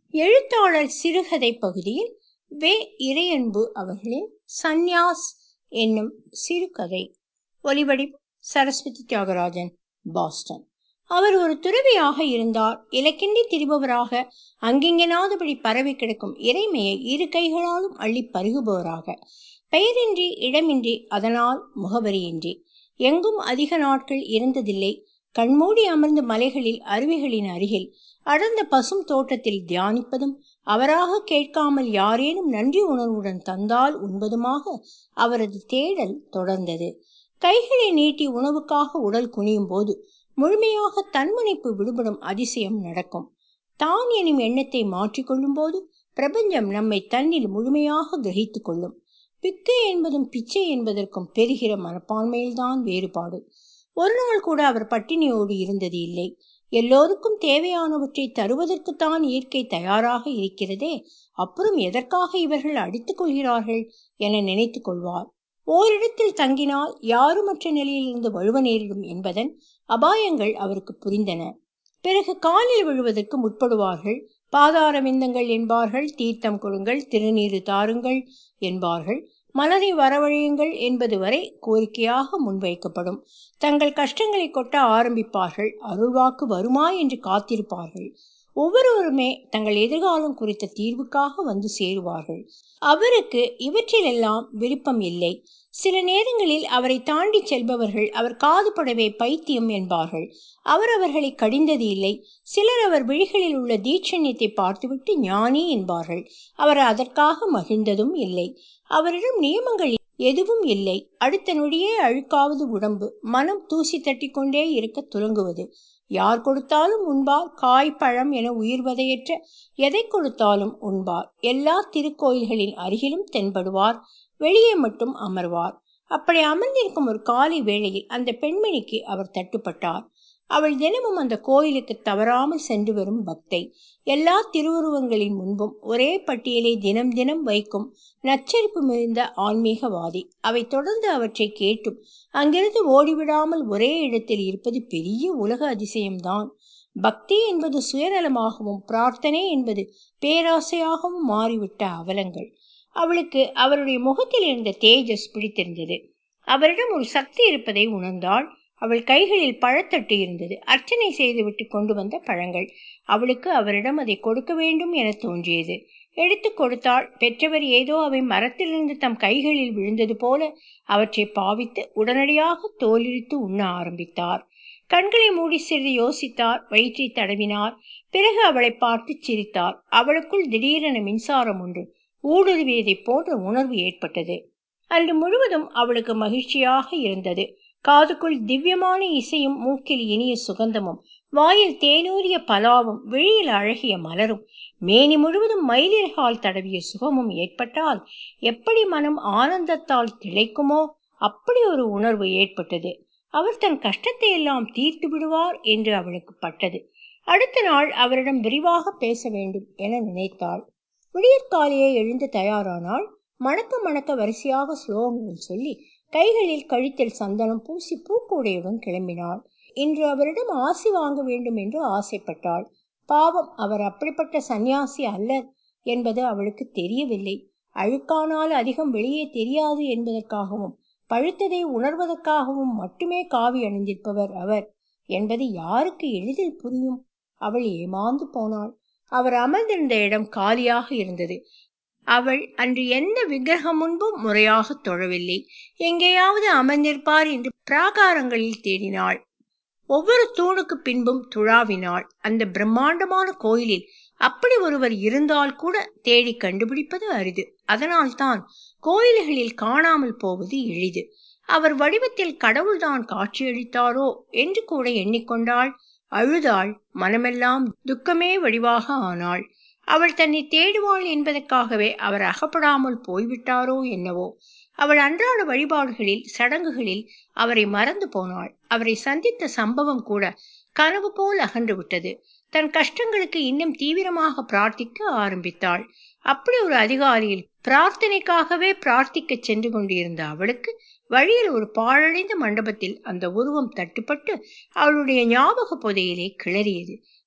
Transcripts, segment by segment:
எழுத்தாளர் சிறுகதை பகுதியில் வே. இறையன்பு அவர்களின் சந்நியாஸ் என்னும் சிறுகதை. ஒலிவடிவம் சரஸ்வதி தியாகராஜன், பாஸ்டன். அவர் ஒரு துறவியாக இருந்தார். இலக்கின்றி திரிபவராக, அங்கிங்கெனாதபடி பரவி கிடக்கும் இறைமையை இரு கைகளாலும் அள்ளி பருகுபவராக, பெயரின்றி இடமின்றி, அதனால் முகவரியின்றி எங்கும் அதிக நாட்கள் இருந்ததில்லை. கண்மூடி அமர்ந்து மலைகளில் அருவிகளின் அருகில் அடர்ந்த பசும் தோட்டத்தில் தியானிப்பதும், அவராக கேட்காமல் யாரேனும் நன்றி உணர்வுடன் தந்தால் உண்பதுமாக அவரது தேடல் தொடர்ந்தது. கைகளை நீட்டி உணவுக்காக உடல் குனியும் போது முழுமையாக தன்முனைப்பு விடுபடும் அதிசயம் நடக்கும். தான் எனும் எண்ணத்தை மாற்றிக்கொள்ளும் போது பிரபஞ்சம் நம்மை தன்னில் முழுமையாக கிரகித்து கொள்ளும். பிக்கு என்பதும் பிச்சை என்பதற்கும் பெறுகிற மனப்பான்மையில்தான் வேறுபாடு. ஒரு நாள் கூட அவர் பட்டினியோடு இருந்தது இல்லை. எல்லோருக்கும் தேவையானவற்றை தருவதற்குத்தான் இயற்கை தயாராக இருக்கிறதே, அப்புறம் எதற்காக இவர்கள் அடித்துக் கொள்கிறார்கள் என நினைத்து கொள்வார். ஓரிடத்தில் தங்கினால் யாருமற்ற நிலையிலிருந்து வழுவ நேரிடும் என்பதன் அபாயங்கள் அவருக்கு புரிந்தன. பிறகு காலில் விழுவதற்கு முற்படுவார்கள். பாதார விந்தங்கள் என்பார்கள், தீர்த்தம் கொடுங்கள், திருநீரு தாருங்கள் என்பார்கள், மலரை வரவழையுங்கள் என்பது வரை கோரிக்கையாக முன்வைக்கப்படும். தங்கள் கஷ்டங்களை கொட்ட ஆரம்பிப்பார்கள். அருள்வாக்கு வருமா என்று காத்திருப்பார்கள். ஒவ்வொருவருமே தங்கள் எதிர்காலம் குறித்த தீர்வுக்காக வந்து சேருவார்கள். அவருக்கு இவற்றிலெல்லாம் விருப்பம் இல்லை. சில நேரங்களில் அவரை தாண்டி செல்பவர்கள் அவர் காதுபடவே பைத்தியம் என்பார்கள். அவர் அவர்களை கடிந்தது இல்லை. சிலர் அவர் விழிகளில் உள்ள தீட்சண்யத்தை பார்த்துவிட்டு ஞானி என்பார்கள். அவர் அதற்காக மகிழ்ந்ததும் இல்லை. அவரிடம் நியமங்கள் எதுவும் இல்லை. அடுத்த நொடியே அழுக்காவது உடம்பு, மனம் தூசி தட்டி கொண்டே இருக்க துலங்குவது. யார் கொடுத்தாலும் உண்பார். காய் பழம் என உயிர்வதையற்ற எதை கொடுத்தாலும் உண்பார். எல்லா திருக்கோயில்களின் அருகிலும் தென்படுவார். வெளியே மட்டும் அமர்வார். அப்படி அமர்ந்திருக்கும் ஒரு காலை வேளையில் அந்த பெண்மணிக்கு அவர் தட்டுப்பட்டார். அவள் தினமும் அந்த கோயிலுக்கு தவறாமல் சென்று வரும் பக்தை. எல்லா திருவுருவங்களின் முன்பும் ஒரே பட்டியலை தினம் தினம் வைக்கும் நச்சரிப்பு மிகுந்த ஆன்மீகவாதி. அவை தொடர்ந்து அவற்றை கேட்டும் அங்கிருந்து ஓடிவிடாமல் ஒரே இடத்தில் இருப்பது பெரிய உலக அதிசயம்தான். பக்தி என்பது சுயநலமாகவும், பிரார்த்தனை என்பது பேராசையாகவும் மாறிவிட்ட அவலங்கள். அவளுக்கு அவருடைய முகத்தில் இருந்த தேஜஸ் பிடித்திருந்தது. அவரிடம் ஒரு சக்தி இருப்பதை உணர்ந்தாள். அவள் கைகளில் பழத்தட்டு இருந்தது. அர்ச்சனை செய்துவிட்டு கொண்டு வந்த பழங்கள். அவளுக்கு அவரிடம் அதை கொடுக்க வேண்டும் என தோன்றியது. எடுத்து கொடுத்தாள். பெற்றவர் ஏதோ அவை மரத்திலிருந்து தம் கைகளில் விழுந்தது போல அவற்றை பாவித்து உடனடியாக தோலிழித்து உண்ண ஆரம்பித்தார். கண்களை மூடி சிறிது யோசித்தார். வயிற்றை தடவினார். பிறகு அவளை பார்த்து சிரித்தார். அவளுக்குள் திடீரென மின்சாரம் ஒன்று ஊடுருவியதை போன்ற உணர்வு ஏற்பட்டது. அன்று முழுவதும் அவளுக்கு மகிழ்ச்சியாக இருந்தது. காதுக்குள் திவ்யமான இசையும், மூக்கில் இனிய சுகந்தமும், வாயில் தேனூரிய பலாவும், விழியில் அழகிய மலரும், மேனி முழுவதும் மயிலிறகால் தடவிய சுகமும் ஏற்பட்டால் எப்படி மனம் ஆனந்தத்தால் திளைக்குமோ அப்படி ஒரு உணர்வு ஏற்பட்டது. அவர் தன் கஷ்டத்தை எல்லாம் தீர்த்து விடுவார் என்று அவளுக்கு பட்டது. அடுத்த நாள் அவரிடம் விரிவாக பேச வேண்டும் என நினைத்தாள். விடியற்காலையே எழுந்து தயாரானாள். மணக்க மணக்க வரிசையாக ஸ்லோகங்கள் சொல்லி கைகளில் கழுத்தில் சந்தனம் பூசி பூக்கூடையுடன் கிளம்பினாள். இன்று அவரிடம் ஆசி வாங்க வேண்டும் என்று ஆசைப்பட்டாள். பாவம், அவர் அப்படிப்பட்ட சந்நியாசி அல்ல என்பது அவளுக்கு தெரியவில்லை. அழுக்கானால் அதிகம் வெளியே தெரியாது என்பதற்காகவும், பழுத்ததை உணர்வதற்காகவும் மட்டுமே காவி அணிந்திருப்பவர் அவர் என்பது யாருக்கு எளிதில் புரியும்? அவள் ஏமாந்து போனாள். அவர் அமர்ந்திருந்த இடம் காலியாக இருந்தது. அவள் அன்று எந்த விக்கிரகம் முன்பும் முறையாக தொழவில்லை. எங்கேயாவது அமர்ந்திருப்பார் என்று பிராகாரங்களில் தேடினாள். ஒவ்வொரு தூணுக்கு பின்பும் துழாவினாள். அந்த பிரம்மாண்டமான கோயிலில் அப்படி ஒருவர் இருந்தால் கூட தேடி கண்டுபிடிப்பது அரிது. அதனால்தான் கோயில்களில் காணாமல் போவது எளிது. அவர் வடிவத்தில் கடவுள்தான் காட்சியளித்தாரோ என்று கூட எண்ணிக்கொண்டாள். அழுதாள். மனமெல்லாம் துக்கமே வடிவாக ஆனாள். அவள் தன்னை தேடுவாள் என்பதற்காகவே அவர் அகப்படாமல் போய்விட்டாரோ என்னவோ. அவள் அன்றாட வழிபாடுகளில், சடங்குகளில் அவரை மறந்து போனாள். அவரை சந்தித்த சம்பவம் கூட கனவு போல் அகன்று விட்டது. தன் கஷ்டங்களுக்கு இன்னும் தீவிரமாக பிரார்த்திக்க ஆரம்பித்தாள். அப்படி ஒரு அதிகாலையில் பிரார்த்தனைக்காகவே பிரார்த்திக்க சென்று கொண்டிருந்த அவளுக்கு வழியில் ஒரு பாழடைந்த மண்டபத்தில் அந்த உருவம் தட்டுப்பட்டு அவளுடைய ஞாபக புதையிலே கிளறியது.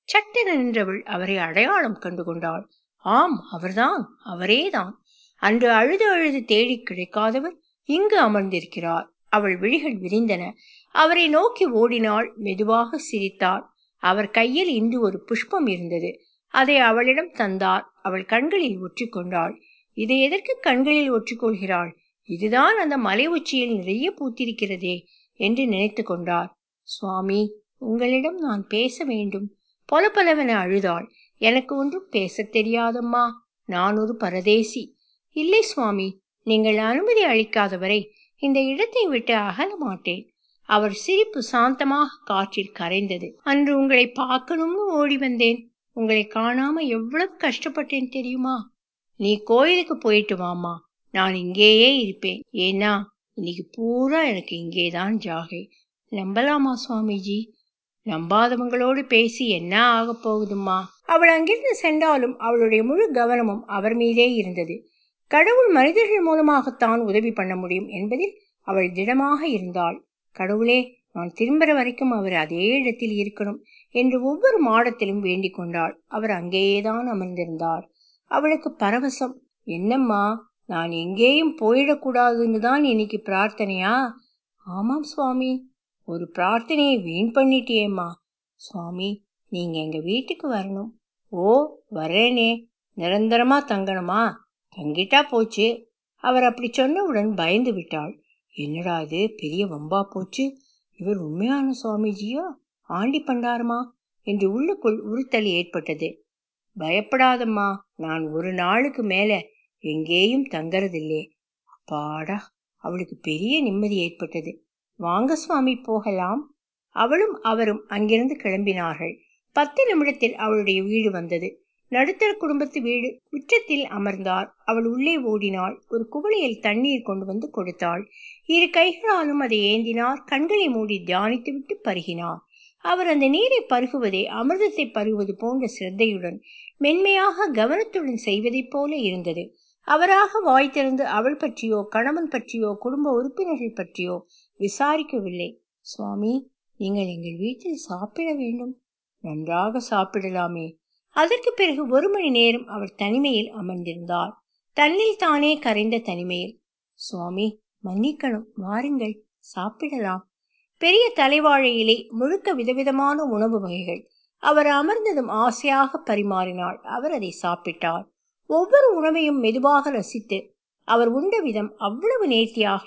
சட்டென நின்றவள் அவரை அடையாளம் கண்டு கொண்டாள். ஆம், அவர்தான், அவரேதான். அன்று அழுது அழுது தேடி கிடைக்காதவர் இங்கு அமர்ந்திருக்கிறார். அவள் விழிகள் விரிந்தன. அவரை நோக்கி ஓடினாள். மெதுவாக சிரித்தார். அவர் கையில் இன்று ஒரு புஷ்பம் இருந்தது. அதை அவளிடம் தந்தார். அவள் கண்களில் ஒற்றிக்கொண்டாள். இதை எதற்கு கண்களில் ஒற்றிக்கொள்கிறாள்? இதுதான் அந்த மலை உச்சியில் நிறைய பூத்திருக்கிறதே என்று நினைத்து கொண்டார். சுவாமி, உங்களிடம் நான் பேச வேண்டும். பொலபொலவென அழுதாள். எனக்கு ஒன்றும் பேச தெரியாதம்மா. நான் ஒரு பரதேசி. இல்லை சுவாமி, நீங்கள் அனுமதி அளிக்காதவரை இந்த இடத்தை விட்டு அகல மாட்டேன். அவர் சிரிப்பு சாந்தமாக காற்றில் கரைந்தது. அன்று உங்களை பார்க்கணும்னு ஓடி வந்தேன். உங்களை காணாம எவ்வளவு கஷ்டப்பட்டேன் தெரியுமா? நீ கோயிலுக்கு போயிட்டு வாமா, நான் இங்கேயே இருப்பேன். ஏன்னா இன்னைக்கு பூரா எனக்கு இங்கேதான் ஜாகை. நம்பலாமா சுவாமிஜி? நம்பாதவங்களோடு பேசி என்ன ஆக போகுதுமா? அவள் அங்கிருந்து சென்றாலும் அவளுடைய முழு கவனமும் அவர் மீதே இருந்தது. கடவுள் மனிதர்கள் மூலமாகத்தான் உதவி பண்ண முடியும் என்பதில் அவள் திடமாக இருந்தாள். கடவுளே, நான் திரும்புற வரைக்கும் அவர் அதே இடத்தில் இருக்கணும் என்று ஒவ்வொரு மாடத்திலும் வேண்டிக் கொண்டாள். அவர் அங்கேயேதான் அமர்ந்திருந்தார். அவளுக்கு பரவசம். என்னம்மா, நான் எங்கேயும் போயிடக்கூடாதுன்னு தான் இன்னைக்கு பிரார்த்தனையா? ஆமாம் சுவாமி. ஒரு பிரார்த்தனையை வீண் பண்ணிட்டியேம்மா. சுவாமி, நீங்க எங்க வீட்டுக்கு வரணும். ஓ, வரேனே. நிரந்தரமா தங்கணுமா? தங்கிட்டா போச்சு. அவர் அப்படி சொன்னவுடன் பயந்து விட்டாள். என்னடா இது, பெரிய வம்பா போச்சு. இவர் உண்மையான சுவாமிஜியா ஆண்டி பண்டாரமா என்று உள்ளுக்குள் உறுத்தல் ஏற்பட்டது. பயப்படாதம்மா, நான் ஒரு நாளுக்கு மேல எங்கேயும் தங்கறதில்லே. அப்பாடா, அவளுக்கு பெரிய நிம்மதி ஏற்பட்டது. வாங்க சுவாமி, போகலாம். அவளும் அவரும் அங்கிருந்து கிளம்பினார்கள். 10 நிமிடத்தில் அவளுடைய வீடு வந்தது. நடுத்தர குடும்பத்து வீடு. உச்சத்தில் அமர்ந்தார். அவள் உள்ளே ஓடினாள். ஒரு குவளையில் தண்ணீர் கொண்டு வந்து கொடுத்தாள். 2 கைகளாலும் அதை ஏந்தினார். கண்களை மூடி தியானித்து விட்டு பருகினார். அவர் அந்த நீரை பருகுவதே அமிர்தத்தை பருகுவது போன்ற சிரத்தையுடன், மென்மையாக கவனத்துடன் செய்வதைப் போல இருந்தது. அவராக வாய் திறந்து அவள் பற்றியோ கணவன் பற்றியோ குடும்ப உறுப்பினர்கள் பற்றியோ விசாரிக்கவில்லை. சுவாமி, நீங்கள் எங்கள் வீட்டில் சாப்பிட வேண்டும். நன்றாக சாப்பிடலாமே. அதற்கு பிறகு 1 மணி நேரம் அவர் தனிமையில் அமர்ந்திருந்தார். தன்னில் தானே கரைந்த தனிமையில். சுவாமி, மன்னிக்கணும், வாருங்கள், சாப்பிடலாம். பெரிய தலைவாழை இலை முழுக்க விதவிதமான உணவு வகைகள். அவர் அமர்ந்ததும் ஆசையாக பரிமாறினாள். அவர் அதை சாப்பிட்டார். ஒவ்வொரு உணவையும் மெதுவாக ரசித்து அவர் உண்ட விதம் அவ்வளவு நேர்த்தியாக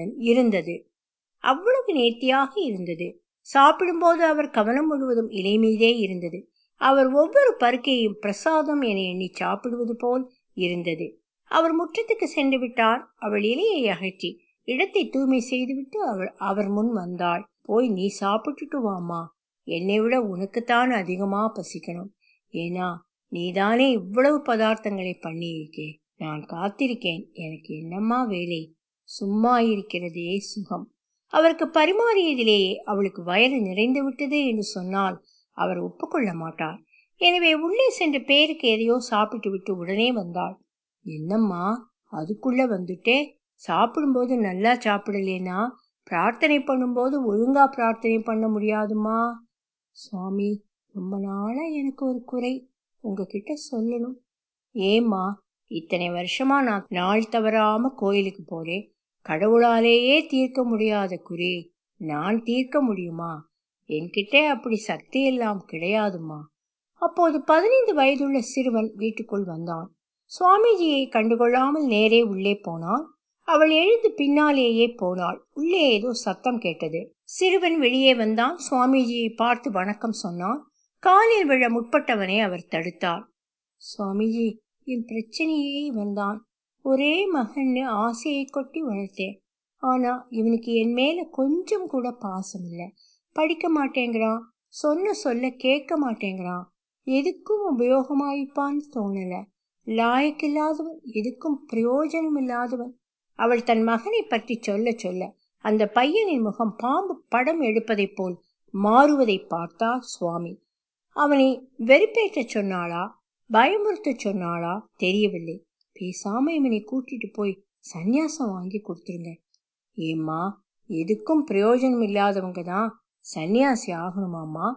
இருந்தது. சாப்பிடும்போது அவர் கவனம் முழுவதும் இலை மீதே இருந்தது. அவர் ஒவ்வொரு பருக்கையும் பிரசாதம் என எண்ணி சாப்பிடுவது போல் இருந்தது. அவர் முற்றத்துக்கு சென்று விட்டார். அவள் இலையை அகற்றி இடத்தை தூய்மை செய்துவிட்டு அவர் முன் வந்தாள். போய் நீ சாப்பிட்டுட்டு வாமா. என்னை விட உனக்குத்தான் அதிகமா பசிக்கணும். ஏன்னா நீதானே இவ்வளவு பதார்த்தங்களை பண்ணியிருக்கே. நான் காத்திருக்கேன். எனக்கு என்னம்மா வேலை? சும்மா இருக்கிறதே சுகம். அவருக்கு பரிமாறியதிலேயே அவளுக்கு வயறு நிறைந்து விட்டது என்று சொன்னால் அவர் ஒப்புக்கொள்ள மாட்டார். எனவே உள்ளே சென்று பேருக்கு எதையோ சாப்பிட்டு விட்டு உடனே வந்தாள். என்னம்மா, அதுக்குள்ள வந்துட்டே? சாப்பிடும்போது நல்லா சாப்பிடலேனா பிரார்த்தனை பண்ணும்போது ஒழுங்கா பிரார்த்தனை பண்ண முடியாதுமா. சுவாமி, ரொம்ப நாளா எனக்கு ஒரு குறை உங்ககிட்ட சொல்லணும். ஏம்மா? இத்தனை வருஷமா நான் நாள் தவறாம கோயிலுக்கு போறேன். கடவுளாலேயே தீர்க்க முடியாத குறை நான் தீர்க்க முடியுமா? என்கிட்ட அப்படி சக்தி எல்லாம் கிடையாதுமா. அப்போது 15 வயதுள்ள சிறுவன் வீட்டுக்குள் வந்தான். சுவாமிஜியை கண்டுகொள்ளாமல் நேரே உள்ளே போனான். அவள் எழுந்து பின்னாலேயே போனாள். உள்ளே ஏதோ சத்தம் கேட்டது. சிறுவன் வெளியே வந்தான். சுவாமிஜியை பார்த்து வணக்கம் சொன்னான். காலில் விழ முற்பட்டவனை அவர் தடுத்தார். சுவாமிஜி, என் பிரச்சனையே இவன்தான். ஒரே மகன்னு ஆசையை கொட்டி வளர்த்தேன். ஆனா இவனுக்கு என் மேல கொஞ்சம் கூட பாசம் இல்லை. படிக்க மாட்டேங்கிறான். சொல்ல கேட்க மாட்டேங்கிறான். எதுக்கும் உபயோகமாயிப்பான்னு தோணல. லாயக்கில்லாதவன், எதுக்கும் பிரயோஜனம் இல்லாதவன். அவள் தன் மகனை பற்றி சொல்ல அந்த பையனின் முகம் பாம்பு படம் எடுப்பதை போல் மாறுவதை பார்த்தார் சுவாமி. அவனை வெறுப்பேற்ற சொன்னாளா, பயமுறுத்த சொன்னாளா தெரியவில்லை. பேசாம இவனை கூட்டிட்டு போய் சந்நியாசம் வாங்கி கொடுத்துருங்க. ஏம்மா, எதுக்கும் பிரயோஜனம் இல்லாதவங்க தான் சன்னியாசி ஆகணுமாம்மா?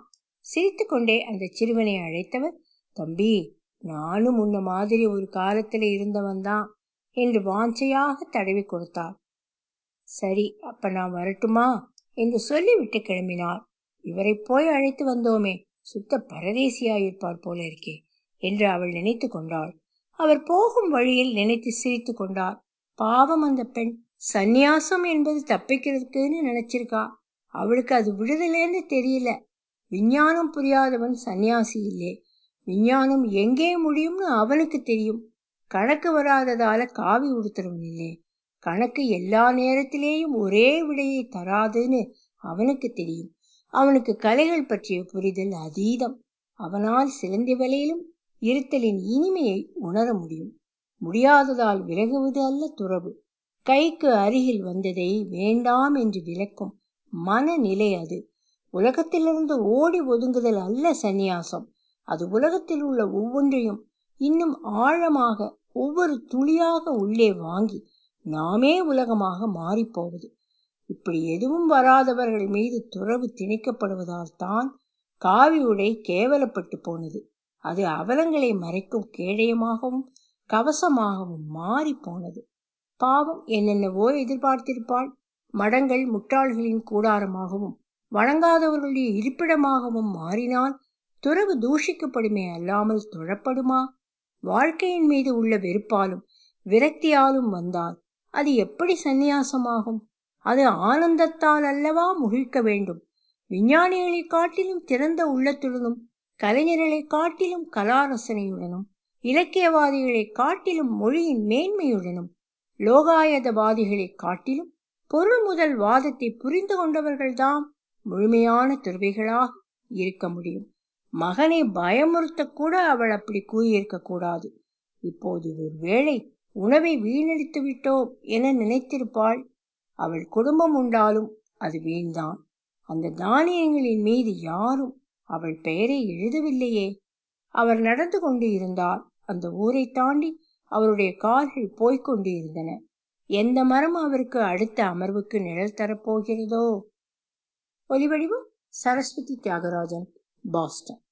சிரித்து கொண்டே அந்த சிறுவனை அழைத்தவர், தம்பி, நானும் உன்ன மாதிரி ஒரு காலத்துல இருந்தவன் தான் என்று வாஞ்சையாக தடவி கொடுத்தார். சரி, அப்ப நான் வரட்டுமா என்று சொல்லிவிட்டு கிளம்பினார். இவரை போய் அழைத்து வந்தோமே, சுத்த பரதேசியாயிருப்பார் போல இருக்கே என்று அவள் நினைத்து கொண்டாள். அவர் போகும் வழியில் நினைத்து சிரித்து கொண்டார். பாவம் அந்த பெண், சந்நியாசம் என்பது தப்பிக்கிறதுக்குன்னு நினைச்சிருக்கா. அவளுக்கு அது விடுதலைன்னு தெரியல. விஞ்ஞானம் புரியாதவன் சந்நியாசி இல்லே. விஞ்ஞானம் எங்கே முடியும்னு அவனுக்கு தெரியும். கணக்கு வராததால காவி உடுத்துறவன் இல்லே. கணக்கு எல்லா நேரத்திலேயும் ஒரே விடையை தராதுன்னு அவனுக்கு தெரியும். அவனுக்கு கலைகள் பற்றிய புரிதல் அதீதம். அவனால் சிலந்தி வலையிலும் இருத்தலின் இனிமையை உணர முடியும். முடியாததால் விலகுவது அல்ல துறவு. கைக்கு அருகில் வந்ததை வேண்டாம் என்று விலக்கும் மனநிலை அது. உலகத்திலிருந்து ஓடி ஒதுங்குதல் அல்ல சந்நியாசம். அது உலகத்தில் உள்ள ஒவ்வொன்றையும் இன்னும் ஆழமாக, ஒவ்வொரு துளியாக உள்ளே வாங்கி நாமே உலகமாக மாறிப்போவது. இப்படி எதுவும் வராதவர்கள் மீது துறவு திணிக்கப்படுவதால் தான் காவி உடை கேவலப்பட்டு போனது. அது அவலங்களை மறைக்கும் கேடயமாகவும் கவசமாகவும் மாறி போனது. பாவம், என்னென்னவோ எதிர்பார்த்திருப்பாள். மடங்கள் முட்டாள்களின் கூடாரமாகவும் வணங்காதவர்களுடைய இருப்பிடமாகவும் மாறினால் துறவு தூஷிக்கப்படுமே அல்லாமல் தொழப்படுமா? வாழ்க்கையின் மீது உள்ள வெறுப்பாலும் விரக்தியாலும் வந்தால் அது எப்படி சந்நியாசமாகும்? அது ஆனந்தத்தால் அல்லவா முகிழ்க்க வேண்டும். விஞ்ஞானிகளை காட்டிலும் திறந்த உள்ளத்துடனும், கலைஞர்களை காட்டிலும் கலாரசனையுடனும், இலக்கியவாதிகளை காட்டிலும் மொழியின் மேன்மையுடனும், லோகாயதவாதிகளை காட்டிலும் பொருள் முதல் வாதத்தை புரிந்து கொண்டவர்கள்தான் முழுமையான துறவிகளாக இருக்க முடியும். மகனை பயமுறுத்த கூட அவள் அப்படி கூறியிருக்க கூடாது. இப்போது ஒரு வேளை உணவை வீணடித்து விட்டோம் என நினைத்திருப்பாள். அவள் குடும்பம் உண்டாலும் அது வீண்தான். அந்த தானியங்களின் மீது யாரும் அவள் பெயரை எழுதவில்லையே. அவர் நடந்து கொண்டு இருந்தார். அந்த ஊரை தாண்டி அவருடைய கால்கள் போய்கொண்டு இருந்தன. எந்த மரம் அவருக்கு அடுத்த அமர்வுக்கு நிழல் தரப்போகிறதோ? ஒலிவடிவம் சரஸ்வதி தியாகராஜன், பாஸ்டன்.